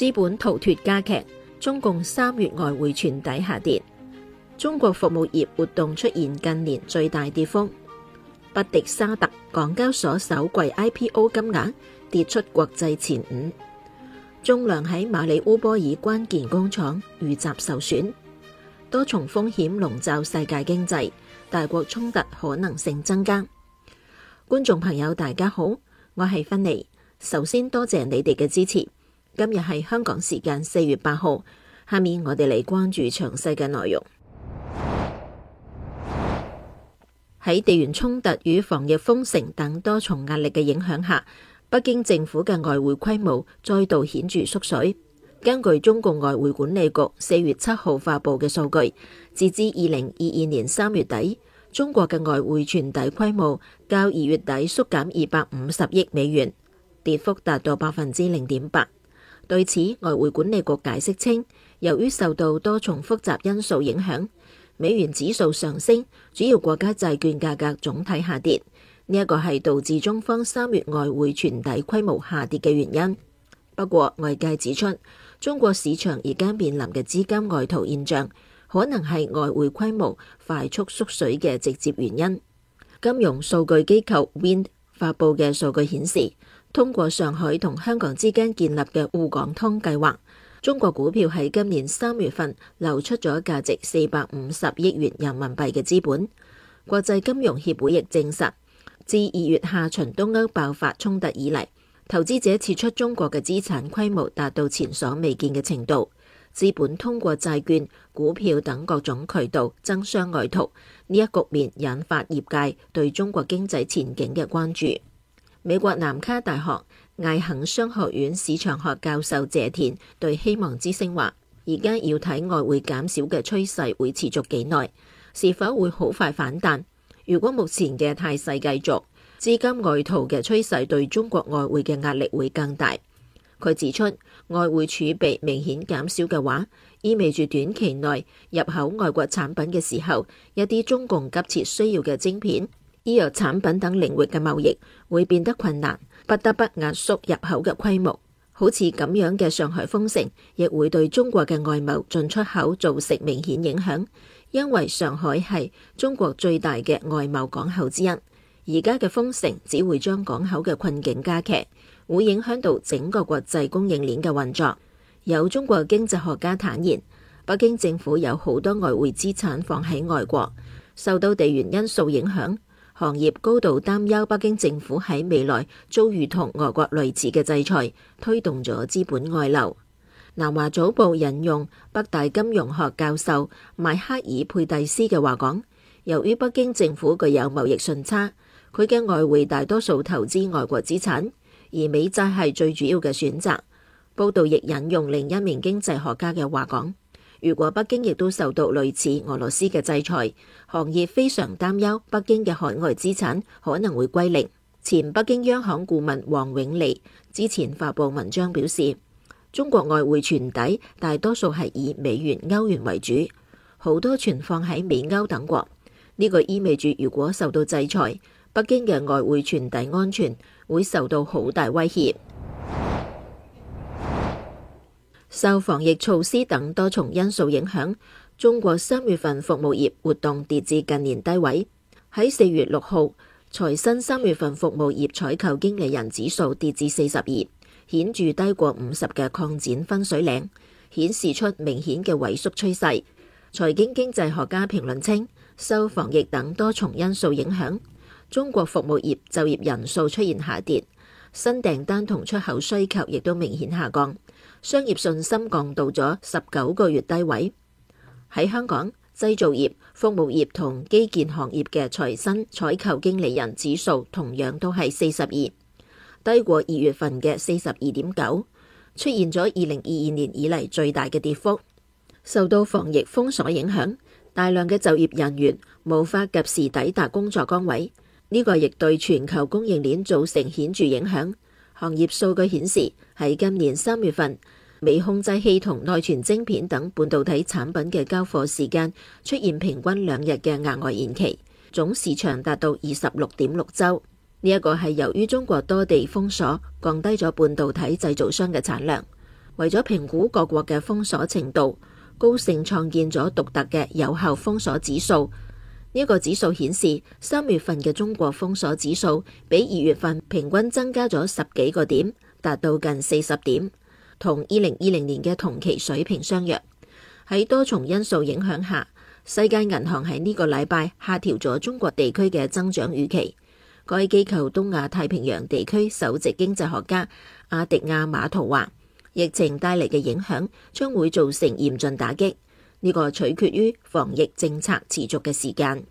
資本逃脫加劇，中共3月外匯存底下跌，中國服務業活動出現近年最大跌幅。不敵沙特，港交所首季 IPO 金額跌出國際前5，重量喺馬里烏波爾關鍵工廠遇襲受損，多重風險籠罩世界經濟，大國衝突可能性增加。觀眾朋友大家好，我係芬妮，首先多謝你哋嘅支持。今日係香港時間4月8號，下面我哋嚟關注詳細嘅內容。喺地緣衝突與防疫封城等多重壓力嘅影響下，北京政府嘅外匯規模再度顯著縮水。根據中共外匯管理局4月7號發布嘅數據，截至2022年3月底，中國嘅外匯存底規模較2月底縮減250億美元，跌幅達到0.8%。對此，外匯管理局解釋稱，由於受到多重複雜因素影響，美元指數上升，主要國家債券價格總體下跌，呢一個係導致中方3月外匯存底規模下跌嘅原因。不過，外界指出，中國市場而家面臨嘅資金外逃現象，可能係外匯規模快速縮水嘅直接原因。金融數據機構 Wind 發布嘅數據顯示，通過上海同香港之間建立嘅滬港通計劃，中國股票喺今年3月份流出咗價值450億元人民幣嘅資本。國際金融協會亦證實，自2月下旬東歐爆發衝突以嚟，投資者撤出中國嘅資產規模達到前所未見嘅程度，資本通過債券、股票等各種渠道爭相外逃，呢一局面引發業界對中國經濟前景嘅關注。美國南卡大學艾肯商學院市場學教授謝田對希望之聲話，而家要睇外匯減少嘅趨勢會持續幾耐，是否會好快反彈。如果目前嘅態勢繼續，資金外逃嘅趨勢對中國外匯嘅壓力會更大。佢指出，外匯儲備明顯減少嘅話，意味住短期內入口外國產品嘅時候，一啲中共急切需要嘅晶片、醫藥產品等領域嘅貿易會變得困難，不得不壓縮入口嘅規模。好似咁樣嘅上海封城，亦會對中國嘅外貿進出口造成明顯影響，因為上海係中國最大嘅外貿港口之一。而家嘅封城只會將港口嘅困境加劇，會影響到整個國際供應鏈嘅運作。有中國經濟學家坦言，北京政府有好多外匯資產放喺外國，受到地緣因素影響。行業高度擔憂北京政府喺未來遭遇同外國類似嘅制裁，推動咗資本外流。南華早報引用北大金融學教授邁克爾佩蒂斯嘅話講，由於北京政府具有貿易順差，佢嘅外匯大多數投資外國資產，而美債係最主要嘅選擇。報道亦引用另一名經濟學家嘅話講，如果北京亦都受到類似俄羅斯嘅制裁，行業非常擔憂北京嘅海外資產可能會歸零。前北京央行顧問王永利之前發布文章表示，中國外匯存底大多數係以美元、歐元為主，好多存放喺美歐等國。呢個意味住如果受到制裁，北京嘅外匯存底安全會受到好大威脅。受防疫措施等多重因素影響，中國3月份服務業活動跌至近年低位。喺4月6號，財新3月份服務業採購經理人指數跌至42，顯著低過50嘅擴展分水嶺，顯示出明顯嘅萎縮趨勢。財經經濟學家評論稱，受防疫等多重因素影響，中國服務業就業人數出現下跌，新訂單同出口需求亦都明顯下降，商業信心降到咗19個月低位。喺香港，製造業、服務業同基建行業嘅財新採購經理人指數同樣都係42，低過2月份嘅42.9，出現咗2022年以嚟最大嘅跌幅。受到防疫封鎖影響，大量嘅就業人員無法及時抵達工作崗位，呢個亦對全球供應鏈造成顯著影響。行業數據顯示，喺今年3月份，微控制器同內存晶片等半導體產品嘅交貨時間出現平均2日嘅額外延期，總時長達到26.6週。呢一個係由於中國多地封鎖，降低咗半導體製造商嘅產量。 為咗評估各國嘅封鎖程度，高盛創建咗獨特嘅有效封鎖指數。呢個指數顯示3月份嘅中國封鎖指數比2月份平均增加咗10幾個點，達到近40點，同2020年嘅同期水平相若。喺多重因素影響下，世界銀行喺呢個禮拜下調咗中國地區嘅增長預期。該機構東亞太平洋地區首席經濟學家阿迪亞馬圖話，疫情帶嚟嘅影響將會造成嚴峻打擊。呢個取決於防疫政策持續嘅時間。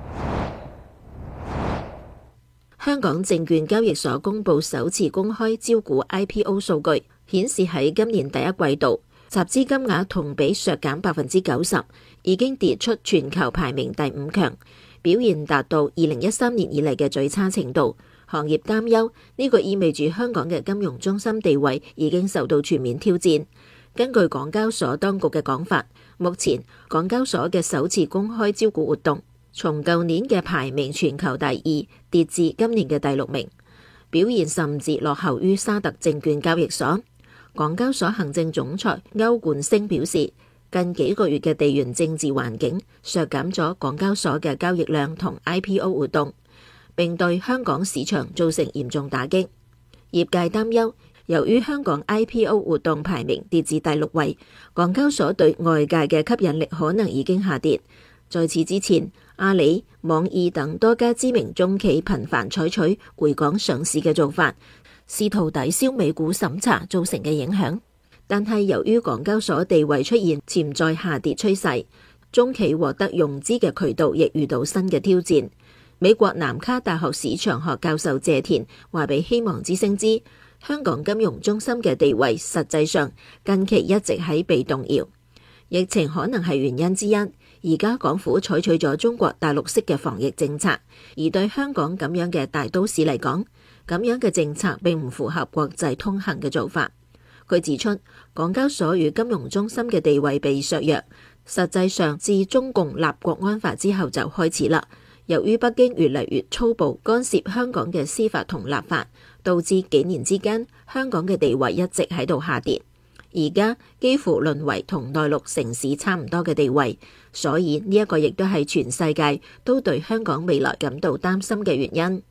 香港證券交易所公佈首次公開招股 IPO 數據，顯示喺今年第一季度，集資金額同比削減90%，已經跌出全球排名第5強，表現達到2013年以嚟嘅最差程度。行業擔憂呢個意味住香港嘅金融中心地位已經受到全面挑戰。根據港交所當局嘅講法，目前港交所嘅首次公開招股活動，從舊年嘅排名全球第2跌至今年嘅第6名，表現甚至落後於沙特證券交易所。港交所行政總裁歐冠昇表示，近幾個月嘅地緣政治環境削減咗港交所嘅交易量同 IPO 活動，並對香港市場造成嚴重打擊。業界擔憂，由於香港 IPO 活動排名跌至第6位，港交所對外界嘅吸引力可能已經下跌。在此之前，阿里、網易等多家知名中企頻繁採取回港上市嘅做法，試圖抵消美股審查造成嘅影響。但係由於港交所地位出現潛在下跌趨勢，中企獲得融資嘅渠道亦遇到新嘅挑戰。美國南卡大學市場學教授謝田話俾希望之聲知，香港金融中心嘅地位實際上近期一直喺被動搖，疫情可能係原因之一。而家港府採取咗中國大陸式嘅防疫政策，而對香港咁樣嘅大都市嚟講，咁樣嘅政策並唔符合國際通行嘅做法。佢指出，港交所與金融中心嘅地位被削弱，實際上自中共立國安法之後就開始啦。由於北京越嚟越粗暴干涉香港嘅司法同立法，導致幾年之間香港嘅地位一直喺度下跌，而家幾乎淪為同內陸城市差唔多嘅地位。所以呢一個亦都係全世界都對香港未來感到擔心嘅原因。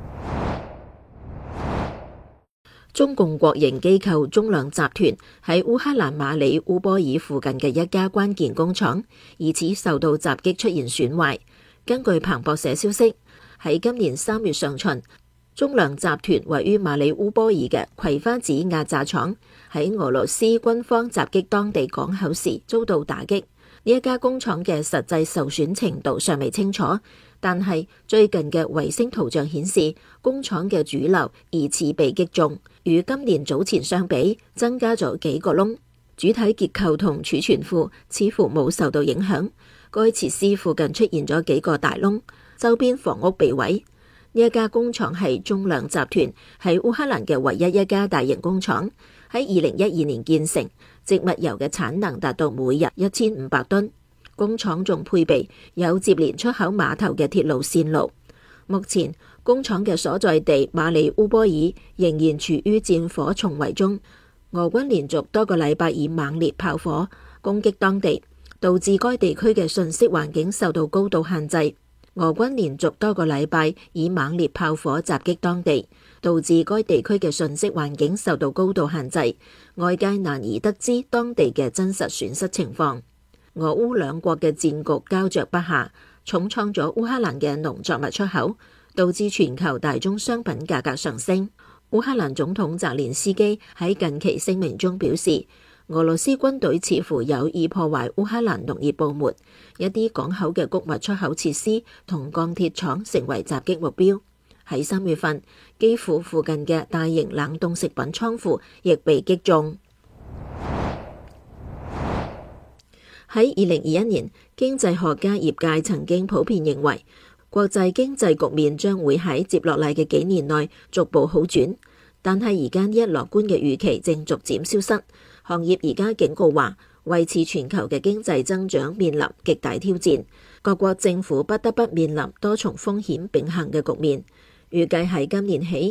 中共國營機構中糧集團喺烏克蘭馬里烏波爾附近嘅一家關鍵工廠疑似受到襲擊出現損壞。根據彭博社消息，喺今年3月上旬，中糧集團位於馬里烏波爾嘅葵花籽壓榨廠喺俄羅斯軍方襲擊當地港口時遭到打擊。呢一家工廠嘅實際受損程度尚未清楚，但係最近嘅衛星圖像顯示，工廠嘅主樓疑似被擊中，與今年早前相比增加咗幾個窿。主體結構同儲存庫似乎冇受到影響，該設施附近出現咗幾個大窿，周邊房屋被毀。呢一家工廠係中糧集團喺烏克蘭嘅唯一一家大型工廠，喺2012年建成，植物油嘅產能達到每日1500噸。工廠仲配備有接連出口碼頭嘅鐵路線路。目前工廠嘅所在地馬里烏波爾仍然處於戰火重圍中，俄軍連續多個禮拜以猛烈炮火攻擊當地，導致該地區嘅信息環境受到高度限制。俄軍連續多個禮拜以猛烈炮火襲擊當地，導致該地區嘅信息環境受到高度限制，外界難以得知當地嘅真實損失情況。俄烏兩國嘅戰局膠着不下，重創咗烏克蘭嘅農作物出口，導致全球大宗商品價格上升。烏克蘭總統澤連斯基喺近期聲明中表示，俄羅斯軍隊似乎有意破壞烏克蘭農業部門，一啲港口嘅穀物出口設施同鋼鐵廠成為襲擊目標。喺3月份，基輔附近嘅大型冷凍食品倉庫亦被擊中。喺2021年，經濟學家業界曾經普遍認為，國際經濟局面將會喺接落嚟嘅幾年內逐步好轉，但係而家呢一樂觀嘅預期正逐漸消失。行業而家警告話，維持全球嘅經濟增長面臨極大挑戰，各國政府不得不面臨多重風險並行嘅局面。預計喺今年起，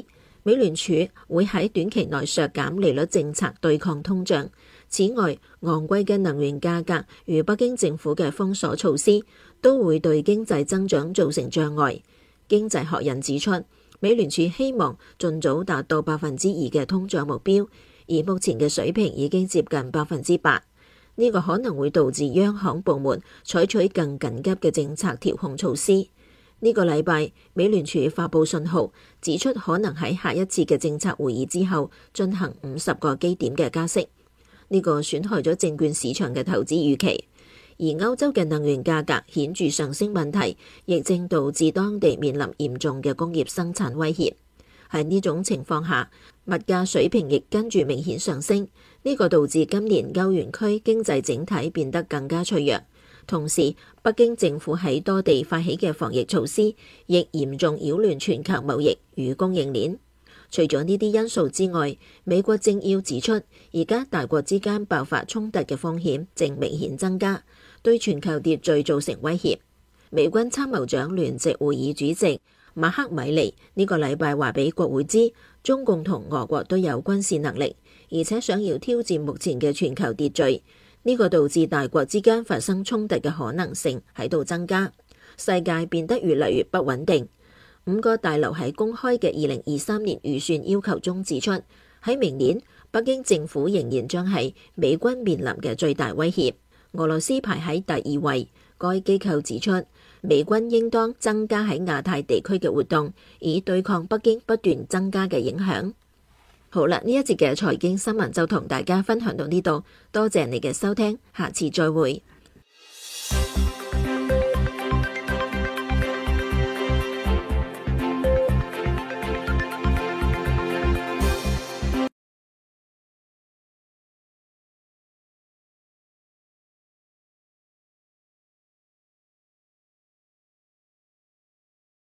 美聯儲會喺短期內削減利率政策對抗通脹。此外，昂貴嘅能源價格與北京政府嘅封鎖措施都會對經濟增長造成障礙。經濟學人指出，美聯儲希望盡早達到2%嘅通脹目標，而目前嘅水平已經接近8%。呢個可能會導致央行部門採取更緊急嘅政策調控措施。呢個禮拜，美聯儲發布信號，指出可能喺下一次嘅政策會議之後進行50個基點嘅加息。呢個損害咗證券市場嘅投資預期。而歐洲嘅能源價格顯著上升問題，亦正導致當地面臨嚴重嘅工業生產威脅。喺呢種情況下，物價水平亦跟住明顯上升，呢個導致今年歐元區經濟整體變得更加脆弱。同時，北京政府喺多地發起嘅防疫措施，亦嚴重擾亂全球貿易與供應鏈。除咗呢啲因素之外，美國政要指出，而家大國之間爆發衝突嘅風險正明顯增加，對全球秩序造成威脅。美軍參謀長聯席會議主席馬克米尼呢個禮拜話俾國會知，中共同俄國都有軍事能力，而且想要挑戰目前嘅全球秩序。呢個導致大國之間發生衝突嘅可能性喺度增加，世界變得越嚟越不穩定。5個大樓喺公開嘅2023年預算要求中指出，喺明年北京政府仍然將係美軍面臨嘅最大威脅。俄羅斯排喺第2位。該機構指出，美軍應當增加喺亞太地區嘅活動，以對抗北京不斷增加嘅影響。好啦，呢一節嘅財經新聞就同大家分享到呢度，多謝你嘅收聽，下次再會。